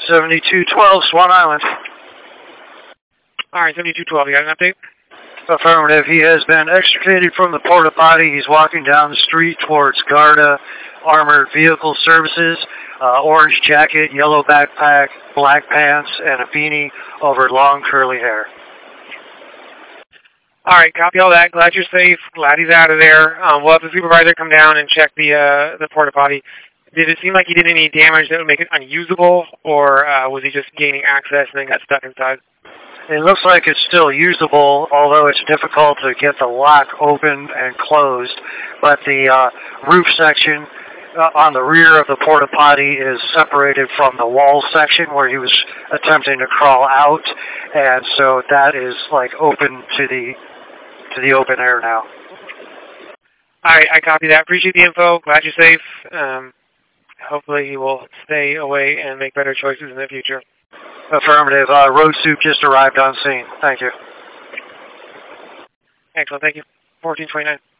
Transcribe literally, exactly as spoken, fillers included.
seventy-two twelve, Swan Island. All right, seventy-two twelve, you got an update? Affirmative. He has been extricated from the porta potty. He's walking down the street towards Garda Armored Vehicle Services. Uh, orange jacket, yellow backpack, black pants, and a beanie over long curly hair. All right, copy all that. Glad you're safe. Glad he's out of there. Um, we'll have the supervisor come down and check the uh, the porta potty. Did it seem like he did any damage that would make it unusable, or uh, was he just gaining access and then got stuck inside? It looks like it's still usable, although it's difficult to get the lock open and closed. But the uh, roof section uh, on the rear of the porta potty is separated from the wall section where he was attempting to crawl out, and so that is like open to the to the open air now. All right, I copy that. Appreciate the info. Glad you're safe. Um, hopefully he will stay away and make better choices in the future. Affirmative. Uh, road soup just arrived on scene. Thank you. Excellent. Thank you. fourteen twenty-nine.